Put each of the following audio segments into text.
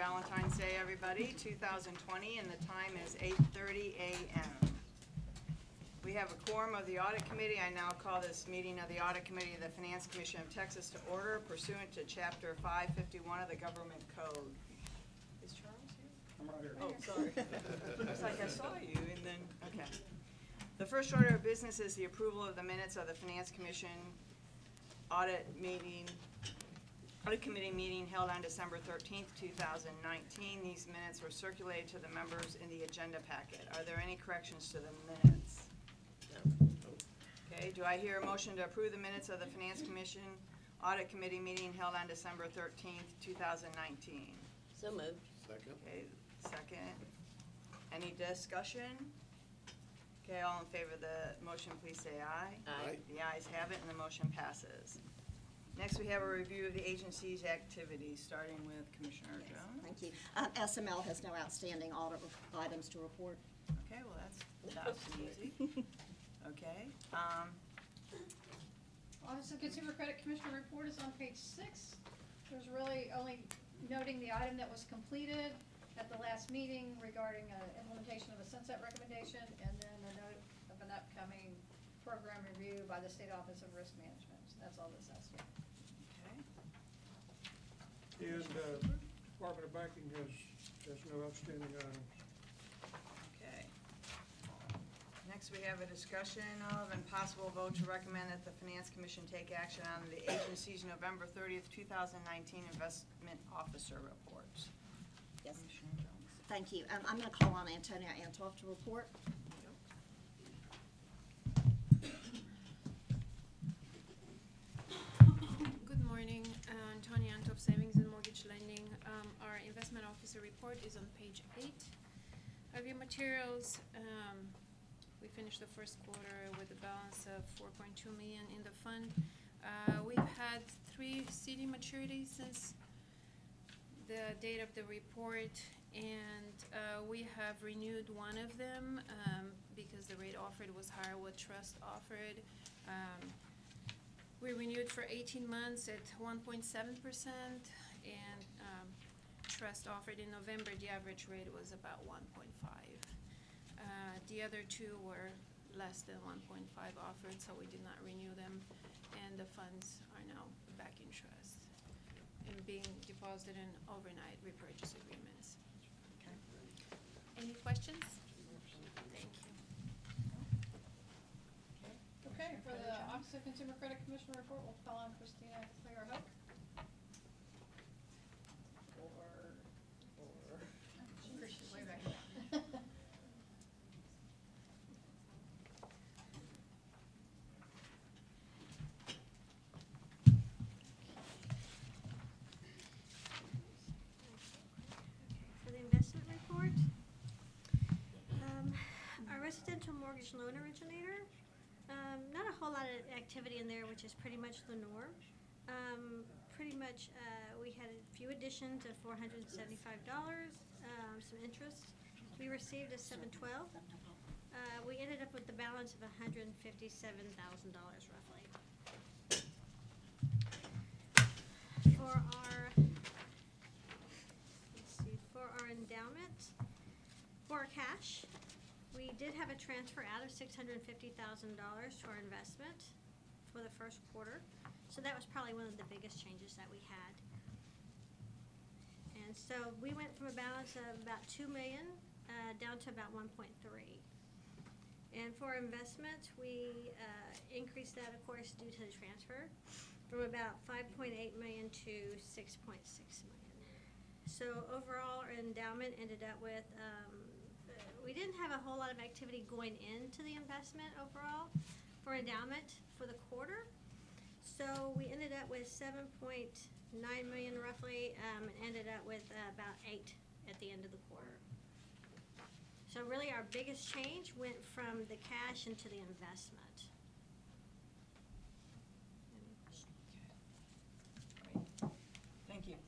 Valentine's Day, everybody, 2020, and the time is 8:30 a.m. We have a quorum of the Audit Committee. I now call this meeting of the Audit Committee of the Finance Commission of Texas to order pursuant to Chapter 551 of the Government Code. Is Charles here? I'm right here. Oh, sorry. I was like, I saw you, and then, okay. The first order of business is the approval of the minutes of the Finance Commission Audit Committee meeting held on December 13th, 2019. These minutes were circulated to the members in the agenda packet. Are there any corrections to the minutes? Okay, do I hear a motion to approve the minutes of the Finance Commission Audit Committee meeting held on December 13th, 2019? So moved. Second. Okay, second. Any discussion? Okay, all in favor of the motion, please say aye. Aye. The ayes have it, and the motion passes. Next, we have a review of the agency's activities, starting with Commissioner Jones. Thank you. SML has no outstanding audit items to report. Okay, well, that's easy. Okay, Office of Consumer Credit Commissioner report is on page 6. There's really only noting the item that was completed at the last meeting regarding implementation of a sunset recommendation, and then a note of an upcoming program review by the State Office of Risk Management. So that's all this says. okay. And Department of Banking has no outstanding items. Okay. Next, we have a discussion of and possible vote to recommend that the Finance Commission take action on the agency's November 30th, 2019 Investment Officer reports. Yes. Commissioner Jones. Thank you. I'm going to call on Antonia Antoff to report. Good morning, Antonia Antoff, Savings and Mortgage Lending. Our investment officer report is on page 8 of your materials. We finished the first quarter with a balance of $4.2 million in the fund. We've had 3 CD maturities since the date of the report, and we have renewed one of them because the rate offered was higher what trust offered. We renewed for 18 months at 1.7%, and trust offered in November, the average rate was about 1.5. The other 2 were less than 1.5 offered, so we did not renew them, and the funds are now back in trust and being deposited in overnight repurchase agreements. Okay. Any questions? Thank you. Okay, for the Office of Consumer Credit Commissioner report, we'll call on Christina Klinger-Hoek. She's way back there. For the investment report, our residential mortgage loan originator, not a whole lot of activity in there, which is pretty much the norm. We had a few additions of $475, some interest. We received a 712. We ended up with the balance of $157,000 roughly. For our endowment, for our cash, we did have a transfer out of $650,000 to our investment for the first quarter. So that was probably one of the biggest changes that we had. And so we went from a balance of about $2 million down to about 1.3. And for investment, we increased that, of course, due to the transfer from about $5.8 million to $6.6 million. So overall, our endowment ended up with, we didn't have a whole lot of activity going into the investment overall for endowment for the quarter. So we ended up with $7.9 million roughly, and ended up with about 8 at the end of the quarter. So really our biggest change went from the cash into the investment. Any questions? Great. Thank you.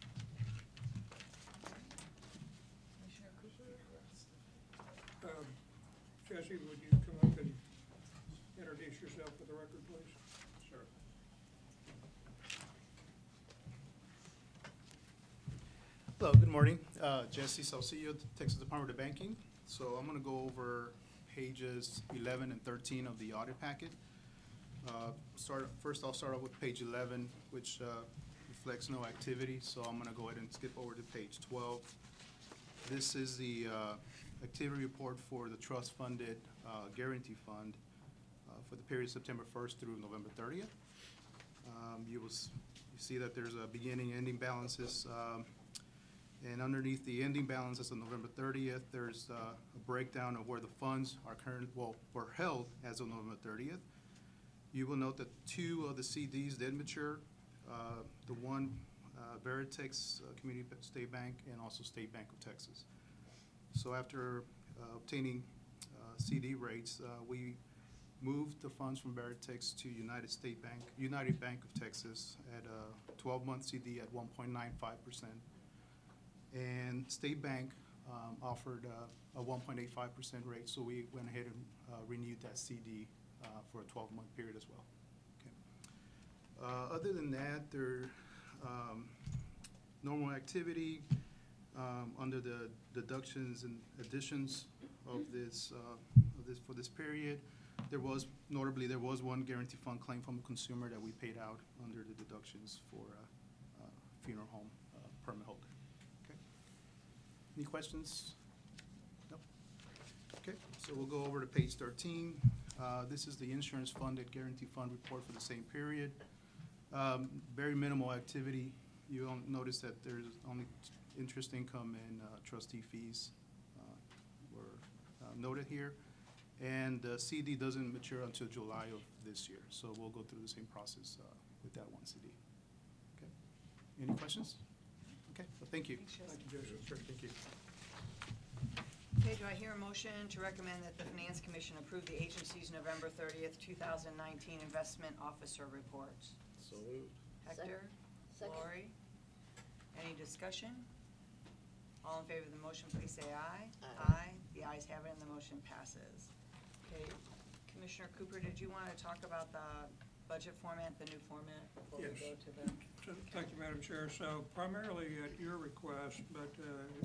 Commissioner Cooper? Jesse, would you come up and introduce yourself for the record, please? Sure. Hello, good morning. Jesse Salcillo, Texas Department of Banking. So I'm going to go over pages 11 and 13 of the audit packet. First, I'll start off with page 11, which reflects no activity. So I'm going to go ahead and skip over to page 12. This is the activity report for the trust-funded guarantee fund for the period September 1st through November 30th. You see that there's a beginning and ending balances. And underneath the ending balance as of November 30th, there's a breakdown of where the funds are were held as of November 30th. You will note that 2 of the CDs did mature. The one, Veritex Community State Bank, and also State Bank of Texas. So after obtaining CD rates, we moved the funds from Veritex to United Bank of Texas at a 12-month CD at 1.95%. And State Bank offered a 1.85% rate, so we went ahead and renewed that CD for a 12-month period as well. Okay. Other than that, there normal activity under the deductions and additions of this for this period. There was one guarantee fund claim from a consumer that we paid out under the deductions for funeral home permit holder. Any questions? Nope. Okay, so we'll go over to page 13. This is the insurance funded guarantee fund report for the same period. Very minimal activity. You'll notice that there's only interest income and trustee fees were noted here. And the CD doesn't mature until July of this year, so we'll go through the same process with that one CD. Okay. Any questions? Okay, well, thank you. Thanks, Jesse. Thank you, Joseph. Sure, thank you. Okay, do I hear a motion to recommend that the Finance Commission approve the agency's November 30th, 2019 investment officer reports? So moved. Hector? Second. Lori? Any discussion? All in favor of the motion, please say aye. Aye. The ayes have it and the motion passes. Okay, Commissioner Cooper, did you want to talk about the budget format, the new format, before we Yes. go to the? Thank you, Madam Chair. So primarily at your request, but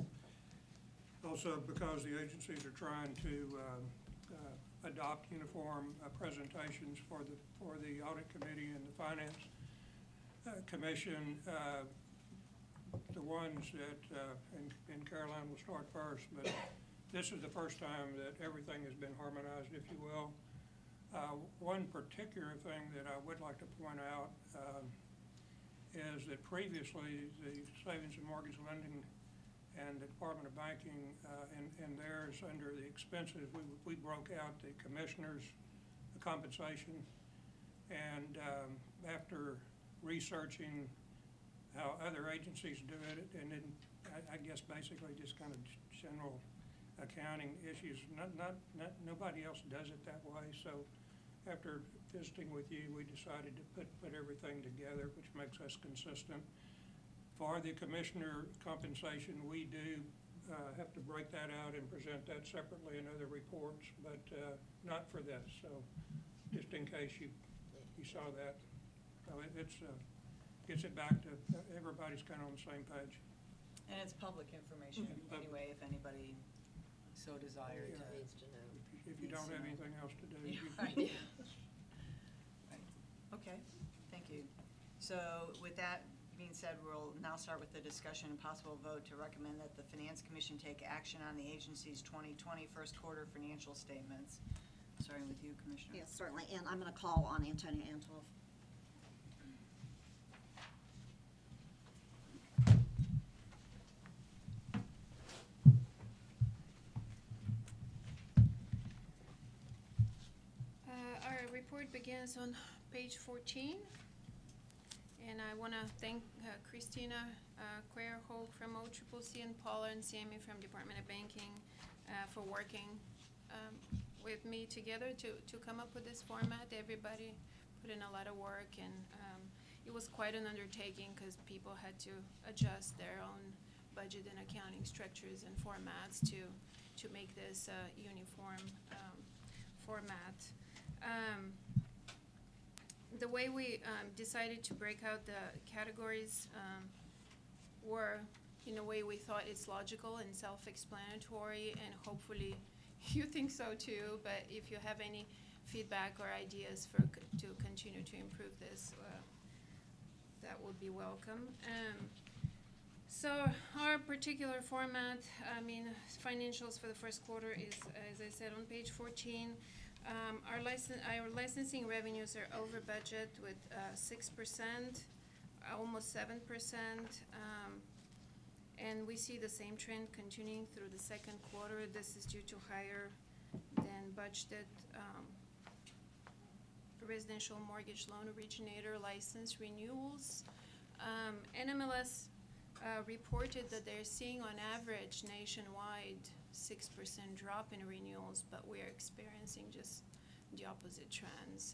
also because the agencies are trying to adopt uniform presentations for the Audit Committee and the Finance Commission, the ones that, and Caroline will start first, but this is the first time that everything has been harmonized, if you will. One particular thing that I would like to point out is that previously the Savings and Mortgage Lending and the Department of Banking and theirs under the expenses, we broke out the commissioner's compensation. And after researching how other agencies do it, and then I guess basically just kind of general accounting issues, nobody else does it that way. So after visiting with you, we decided to put everything together, which makes us consistent. For the commissioner compensation, we do have to break that out and present that separately in other reports, but not for this. So just in case you saw that. So it's gets it back to everybody's kind of on the same page. And it's public information anyway, if anybody so desired. Yeah. Needs to know. If you don't have anything else to do. Yeah, you- right. Right. Okay, thank you. So with that being said, we'll now start with the discussion and possible vote to recommend that the Finance Commission take action on the agency's 2020 first quarter financial statements. Starting with you, Commissioner. Yes, certainly, and I'm going to call on Antonia Antonoff. Our report begins on page 14. And I want to thank Christina Cuerho from OCCC and Paula and Sammy from Department of Banking for working with me together to come up with this format. Everybody put in a lot of work, and it was quite an undertaking because people had to adjust their own budget and accounting structures and formats to make this uniform format. The way we decided to break out the categories were, in a way we thought it's logical and self-explanatory, and hopefully you think so too. But if you have any feedback or ideas to continue to improve this, that would be welcome. So our particular format, I mean, financials for the first quarter is, as I said, on page 14. Our licensing revenues are over budget with 6%, almost 7%, and we see the same trend continuing through the second quarter. This is due to higher than budgeted residential mortgage loan originator license renewals. NMLS reported that they're seeing on average nationwide 6% drop in renewals, but we're experiencing just the opposite trend. So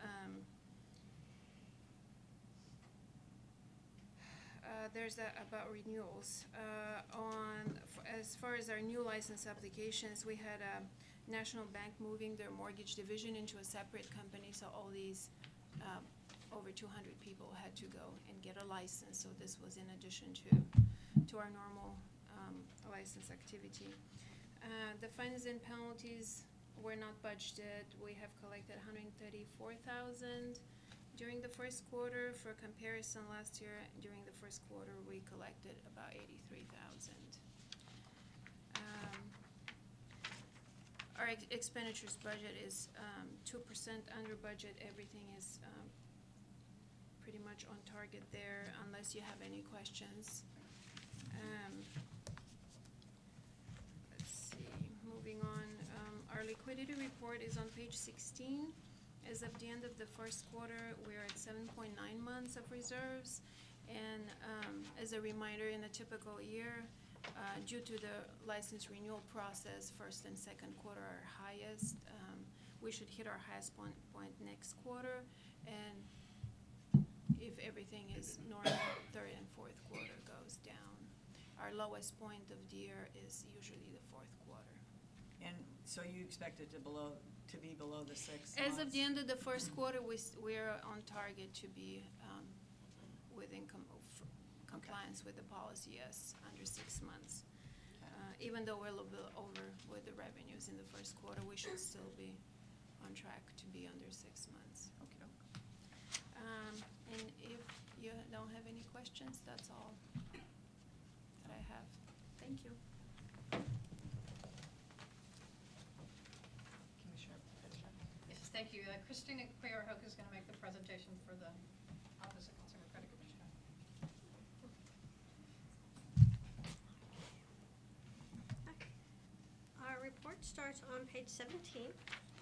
there's that about renewals. As far as our new license applications, we had a National Bank moving their mortgage division into a separate company, so all these over 200 people had to go and get a license, so this was in addition to our normal license activity. The fines and penalties were not budgeted. We have collected $134,000 during the first quarter. For comparison, last year during the first quarter we collected about $83,000. Our expenditures budget is 2% under budget. Everything is pretty much on target there, unless you have any questions. Let's see, moving on. Our liquidity report is on page 16. As of the end of the first quarter, we're at 7.9 months of reserves. And as a reminder, in a typical year, due to the license renewal process, first and second quarter are highest. We should hit our highest point next quarter, and if everything is normal, third and fourth quarter goes down. Our lowest point of the year is usually the fourth quarter. And so you expect it to be below the 6 months? As of the end of the first quarter, we're on target to be within compliance with the policy, yes, under 6 months. Even though we're a little bit over with the revenues in the first quarter, we should still be on track to be under 6 months. Okay. And if you don't have any questions, that's all that I have. Thank you. Commissioner Petra? Yes, thank you. Christina Cuellar-Hoek is going to make the presentation for the Office of Consumer Credit Commissioner. Our report starts on page 17.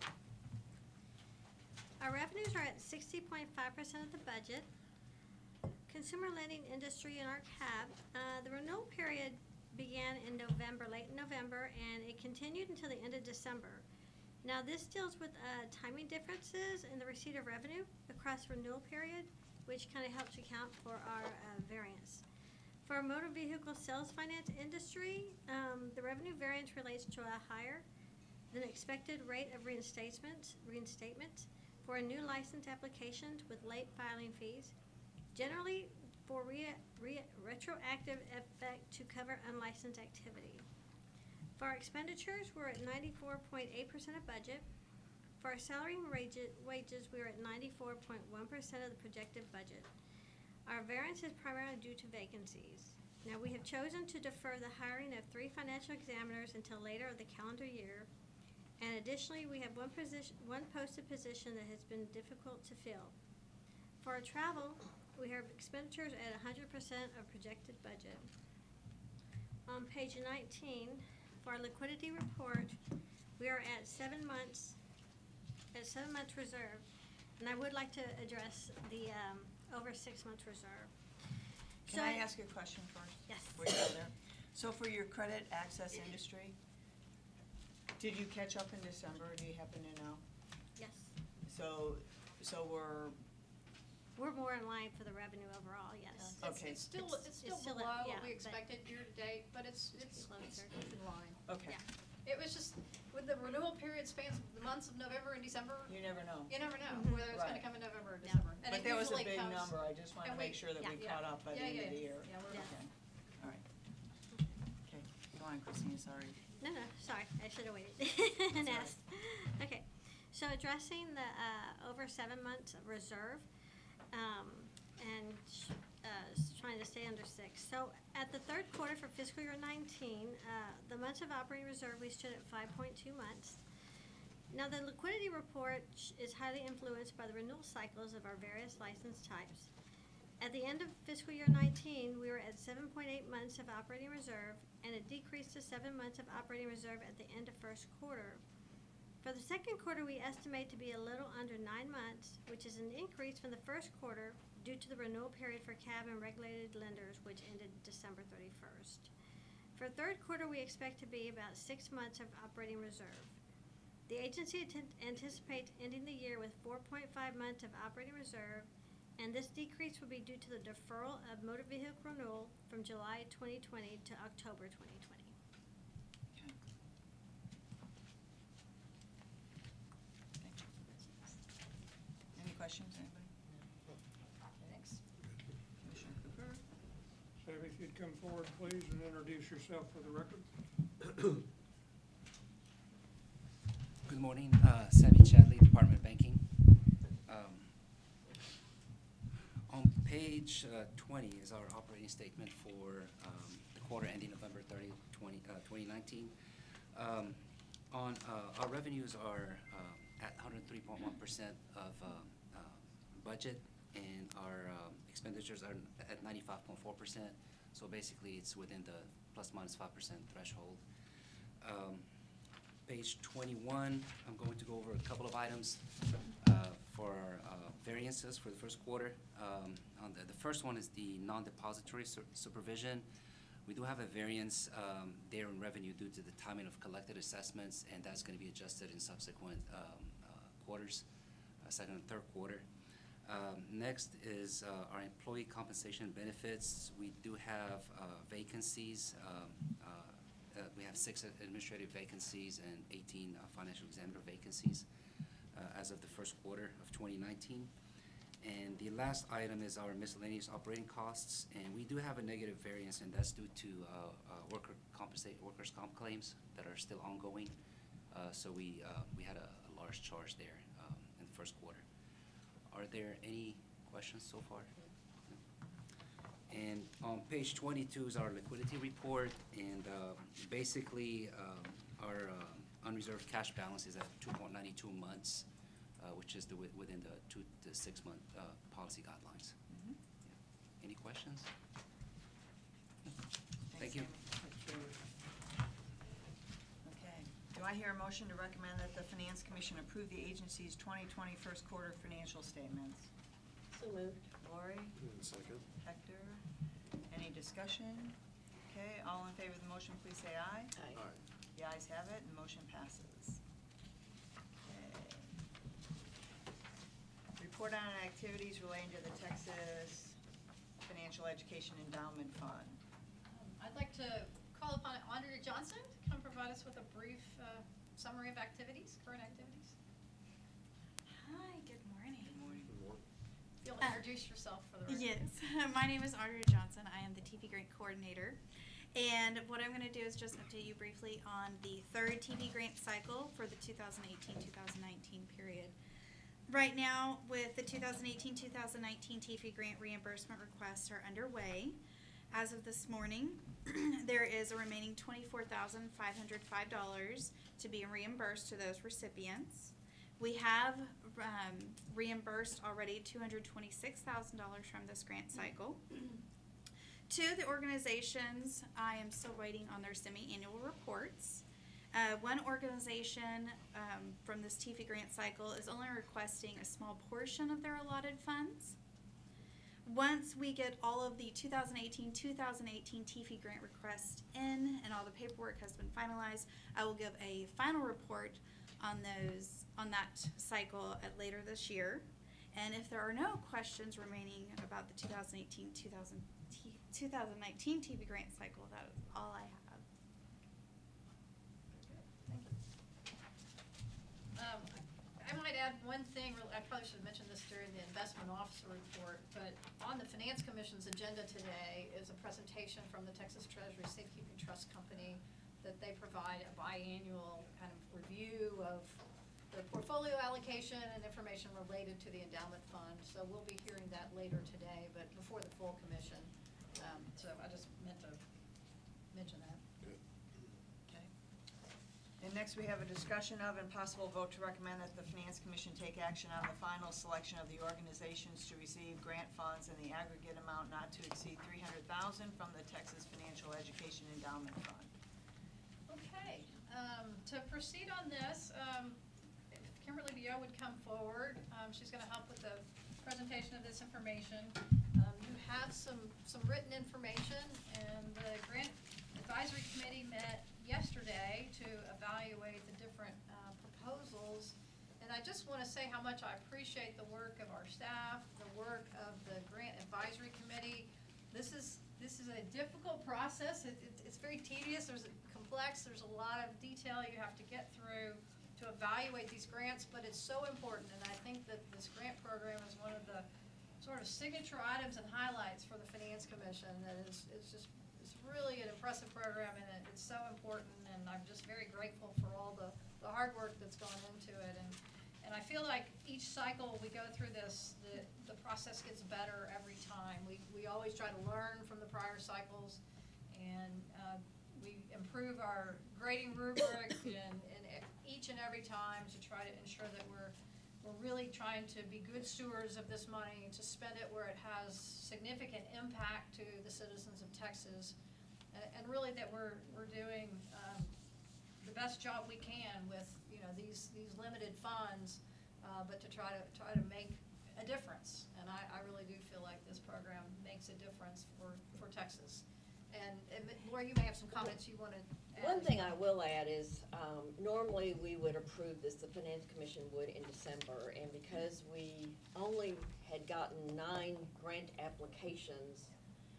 Our revenues are at 60.5% of the budget. Consumer lending industry in our CAB, the renewal period began in November, late November, and it continued until the end of December. Now this deals with timing differences in the receipt of revenue across the renewal period, which kind of helps account for our variance. For our motor vehicle sales finance industry, the revenue variance relates to a higher than expected rate of reinstatement for a new license applications with late filing fees, generally for retroactive effect to cover unlicensed activity. For our expenditures, we're at 94.8% of budget. For our salary and wages, we're at 94.1% of the projected budget. Our variance is primarily due to vacancies. Now, we have chosen to defer the hiring of 3 financial examiners until later of the calendar year. And additionally, we have one posted position that has been difficult to fill. For our travel, we have expenditures at 100% of projected budget. On page 19, for our liquidity report, we are at 7 months reserve. And I would like to address the over 6 months reserve. Can I ask you a question first? Yes. Before you go there? So for your credit access industry, did you catch up in December? Do you happen to know? Yes. So we're more in line for the revenue overall, yes. Okay. It's still It's still below yeah, what we but expected year to date, but it's closer. in line. Okay. Yeah. It was just, with the renewal period spans the months of November and December, You never know. you never know Mhm. whether it's going Right. to come in November or Yeah. December. And But it that was a usually big comes- number. I just want to and make we- sure that yeah. we caught up by the Yeah, end of yeah. the year. Yeah, we're Yeah. Okay. All right. on, Christine, sorry. No, sorry, I should have waited and That's asked. Okay, so addressing the over 7 months of reserve, and trying to stay under 6. So at the third quarter for fiscal year 19, the months of operating reserve, we stood at 5.2 months. Now, the liquidity report is highly influenced by the renewal cycles of our various license types. At the end of fiscal year 19, we were at 7.8 months of operating reserve, and it decreased to 7 months of operating reserve at the end of first quarter. For the second quarter, we estimate to be a little under 9 months, which is an increase from the first quarter due to the renewal period for CAB and regulated lenders, which ended December 31st. For third quarter, we expect to be about 6 months of operating reserve. The agency anticipates ending the year with 4.5 months of operating reserve, and this decrease will be due to the deferral of motor vehicle renewal from July 2020 to October 2020. Okay. Any questions, anybody? Thanks. Commissioner Cooper? Sammy, if you'd come forward, please, and introduce yourself for the record. Good morning, Sammy Chadley, Department of Banking. On page 20 is our operating statement for the quarter ending November 30, 2019. Our revenues are at 103.1% of budget, and our expenditures are at 95.4%. So basically, it's within the plus minus 5% threshold. Page 21, I'm going to go over a couple of items for our variances for the first quarter. On the first one is the non-depository supervision. We do have a variance there in revenue due to the timing of collected assessments, and that's going to be adjusted in subsequent quarters, second and third quarter. Next is our employee compensation and benefits. We do have vacancies. We have 6 administrative vacancies and 18 financial examiner vacancies as of the first quarter of 2019. And the last item is our miscellaneous operating costs, and we do have a negative variance, and that's due to workers' comp claims that are still ongoing. So we had a large charge there in the first quarter. Are there any questions so far? And on page 22 is our liquidity report, and basically our unreserved cash balance is at 2.92 months, which is within the 2 to 6 month policy guidelines. Mm-hmm. Yeah. Any questions? Thanks, Thank you. Sammy. Okay. Do I hear a motion to recommend that the Finance Commission approve the agency's 2020 first quarter financial statements? So moved. Lori? Second. Hector? Any discussion? Okay, all in favor of the motion, please say aye. Aye. The ayes have it, and motion passes. Okay. Report on activities relating to the Texas Financial Education Endowment Fund. I'd like to call upon Andrea Johnson to come provide us with a brief summary of activities, current activities. Hi, good morning. Good morning. If you'll introduce yourself for the record. Yes, my name is Audrey Johnson. I am the TV Grant Coordinator. And what I'm going to do is just update you briefly on the third TV grant cycle for the 2018-2019 period. Right now, with the 2018-2019 TV grant reimbursement requests are underway. As of this morning, there is a remaining $24,505 to be reimbursed to those recipients. We have reimbursed already $226,000 from this grant cycle. To the organizations, I am still waiting on their semi-annual reports. One organization from this TIFI grant cycle is only requesting a small portion of their allotted funds. Once we get all of the 2018 TIFI grant requests in and all the paperwork has been finalized, I will give a final report on that cycle at later this year. And if there are no questions remaining about the 2019 TV grant cycle, that is all I have. Thank you. I might add one thing, I probably should have mentioned this during the investment officer report, but on the Finance Commission's agenda today is a presentation from the Texas Treasury Safekeeping Trust Company that they provide a biannual kind of review of the portfolio allocation and information related to the endowment fund. So we'll be hearing that later today, but before the full commission. So I just meant to mention that. Okay. And next, we have a discussion of and possible vote to recommend that the Finance Commission take action on the final selection of the organizations to receive grant funds in the aggregate amount not to exceed $300,000 from the Texas Financial Education Endowment Fund. Okay, to proceed on this, if Kimberly Dio would come forward. She's gonna help with the presentation of this information. You have some written information, and the Grant Advisory Committee met yesterday to evaluate the different proposals. And I just wanna say how much I appreciate the work of our staff, the work of the Grant Advisory Committee. This is a difficult process. It's very tedious, there's complex, there's a lot of detail you have to get through to evaluate these grants, but it's so important, and I think that this grant program is one of the sort of signature items and highlights for the Finance Commission. That it's really an impressive program, and it's so important, and I'm just very grateful for all the hard work that's gone into it. And I feel like each cycle we go through this, the process gets better every time. We always try to learn from the prior cycles, and we improve our grading rubric and each and every time to try to ensure that we're really trying to be good stewards of this money, to spend it where it has significant impact to the citizens of Texas, and really that we're doing the best job we can with these limited funds, but to try to make a difference. And I really do feel like this program makes a difference for Texas. And Laura, you may have some comments you want to add. One thing I will add is, normally we would approve this, the Finance Commission would in December, and because we only had gotten 9 grant applications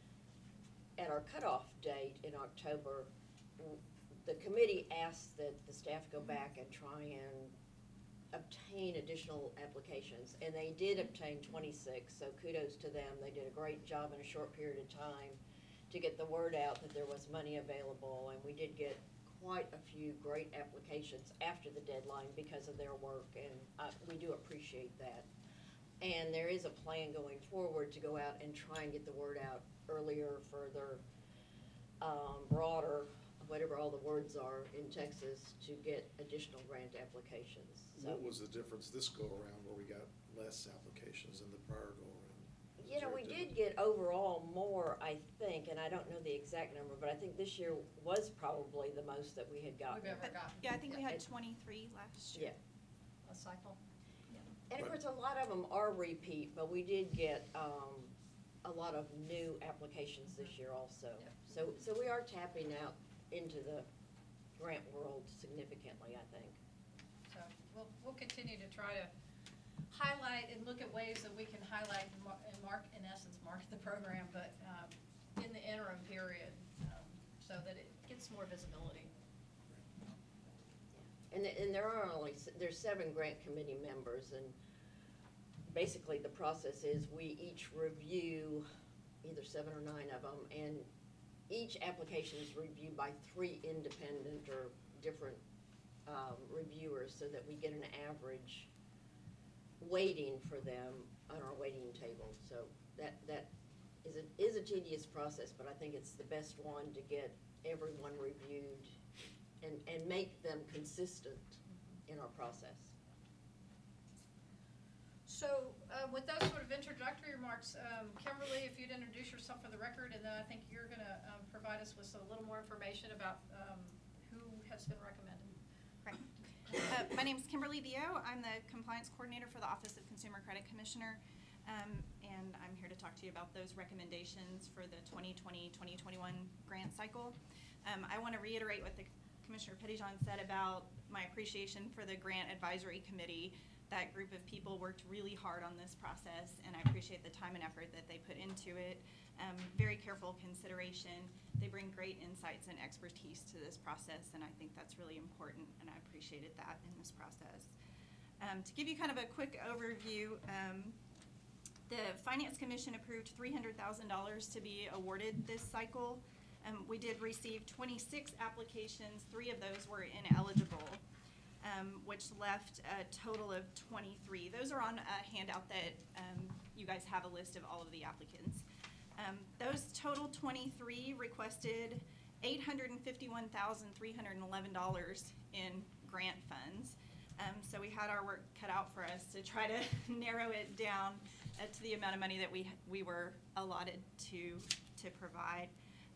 at our cutoff date in October, the committee asked that the staff go back and try and obtain additional applications, and they did obtain 26, so kudos to them. They did a great job in a short period of time to get the word out that there was money available, and we did get quite a few great applications after the deadline because of their work, and we do appreciate that. And there is a plan going forward to go out and try and get the word out earlier, further, broader, whatever all the words are in Texas, to get additional grant applications. So, what was the difference this go-around where we got less applications than the prior go-around? you know, we did get overall more, I think, and I don't know the exact number, but I think this year was probably the most that we had gotten. We've ever gotten. Yeah, I think we had It- 23 last year. Yeah. A cycle. And of course, a lot of them are repeat, but we did get a lot of new applications this year also. Yep. So we are tapping out into the grant world significantly, I think. So we'll continue to try to highlight and look at ways that we can highlight and in essence, market the program, but in the interim period, so that it gets more visibility. And there's 7 grant committee members, and basically the process is we each review either 7 or 9 of them, and each application is reviewed by 3 independent or different reviewers, so that we get an average weighting for them on our weighting table. So that is a tedious process, but I think it's the best one to get everyone reviewed and make them consistent in our process. So with those sort of introductory remarks, Kimberly, if you'd introduce yourself for the record, and then I think you're going to provide us with a little more information about who has been recommended. Right. My name is Kimberly Dio. I'm the Compliance Coordinator for the Office of Consumer Credit Commissioner, and I'm here to talk to you about those recommendations for the 2020-2021 grant cycle. I want to reiterate what the Commissioner Pettyjohn said about my appreciation for the Grant Advisory Committee. That group of people worked really hard on this process, and I appreciate the time and effort that they put into it. Very careful consideration. They bring great insights and expertise to this process, and I think that's really important, and I appreciated that in this process. To give you kind of a quick overview, the Finance Commission approved $300,000 to be awarded this cycle. We did receive 26 applications, 3 of those were ineligible, which left a total of 23. Those are on a handout that you guys have a list of all of the applicants. Those total 23 requested $851,311 in grant funds. So we had our work cut out for us to try to narrow it down to the amount of money that we were allotted to provide.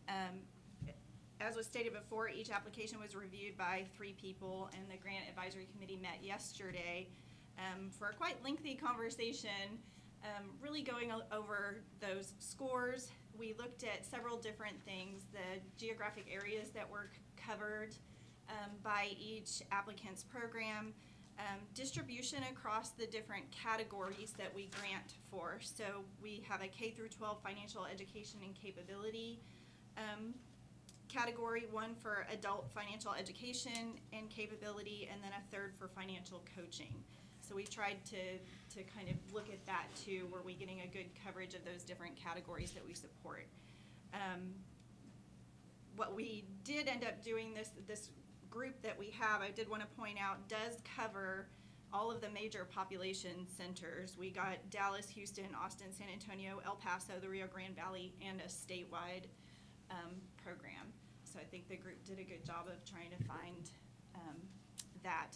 As was stated before, each application was reviewed by 3 people, and the Grant Advisory Committee met yesterday for a quite lengthy conversation, really going over those scores. We looked at several different things, the geographic areas that were covered by each applicant's program, distribution across the different categories that we grant for. So we have a K through 12 financial education and capability category, 1 for adult financial education and capability, and then a 3rd for financial coaching. So we tried to kind of look at that too. Were we getting a good coverage of those different categories that we support? What we did end up doing, this group that we have, I did want to point out, does cover all of the major population centers. We got Dallas, Houston, Austin, San Antonio, El Paso, the Rio Grande Valley, and a statewide program. So I think the group did a good job of trying to find that.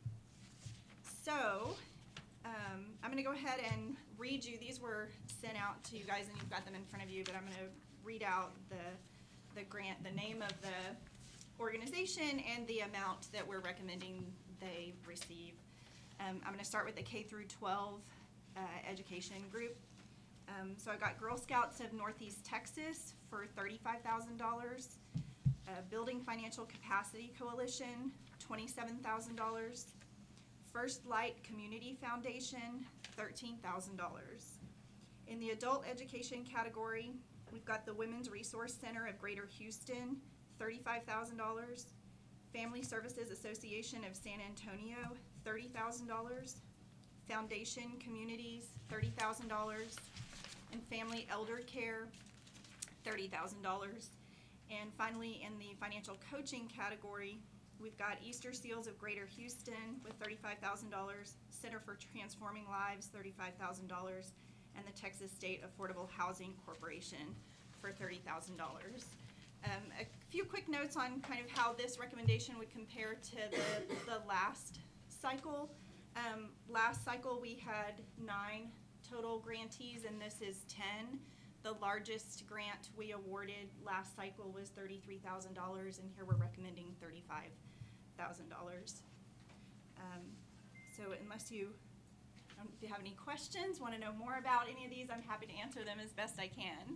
So I'm going to go ahead and read you. These were sent out to you guys, and you've got them in front of you, but I'm going to read out the grant, the name of the organization, and the amount that we're recommending they receive. I'm going to start with the K through 12 education group. So I got Girl Scouts of Northeast Texas for $35,000. Building Financial Capacity Coalition, $27,000. First Light Community Foundation, $13,000. In the adult education category, we've got the Women's Resource Center of Greater Houston, $35,000. Family Services Association of San Antonio, $30,000. Foundation Communities, $30,000. And Family Elder Care, $30,000. And finally, in the financial coaching category, we've got Easter Seals of Greater Houston with $35,000, Center for Transforming Lives, $35,000, and the Texas State Affordable Housing Corporation for $30,000. A few quick notes on kind of how this recommendation would compare to the last cycle. Last cycle we had 9 total grantees, and this is 10. The largest grant we awarded last cycle was $33,000, and here we're recommending $35,000. So unless you have any questions, want to know more about any of these, I'm happy to answer them as best I can.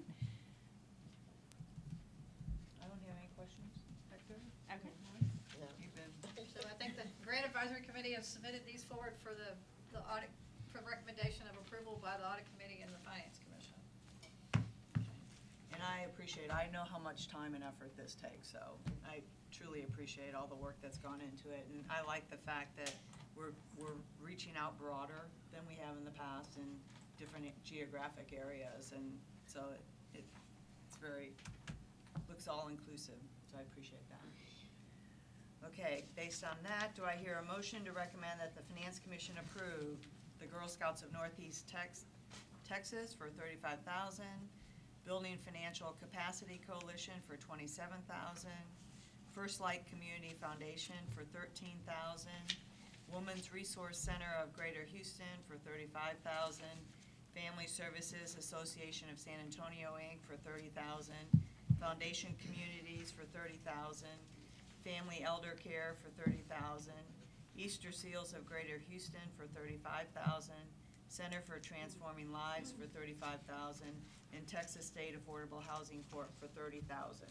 I don't have any questions. Hector? Okay. No. You've been. So I think the Grant Advisory Committee has submitted these forward for the audit, for recommendation of approval by the Audit Committee and the Finance Commission. And I appreciate, I know how much time and effort this takes, so I truly appreciate all the work that's gone into it. And I like the fact that we're reaching out broader than we have in the past in different geographic areas, and so it's very, looks all-inclusive, so I appreciate that. Okay, based on that, do I hear a motion to recommend that the Finance Commission approve the Girl Scouts of Northeast Texas for $35,000, Building Financial Capacity Coalition for $27,000, First Light Community Foundation for $13,000, Women's Resource Center of Greater Houston for $35,000, Family Services Association of San Antonio, Inc. for $30,000, Foundation Communities for $30,000, Family Elder Care for $30,000, Easter Seals of Greater Houston for $35,000, Center for Transforming Lives for $35,000, and Texas State Affordable Housing Corp. for $30,000.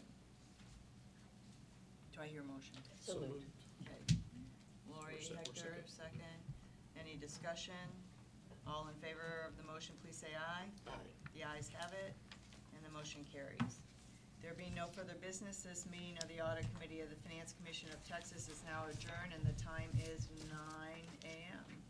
Do I hear a motion? So moved. Okay. Lori, We're Hector, second. second. Any discussion? All in favor of the motion, please say aye. Aye. The ayes have it, and the motion carries. There being no further business, this meeting of the Audit Committee of the Finance Commission of Texas is now adjourned, and the time is 9 a.m.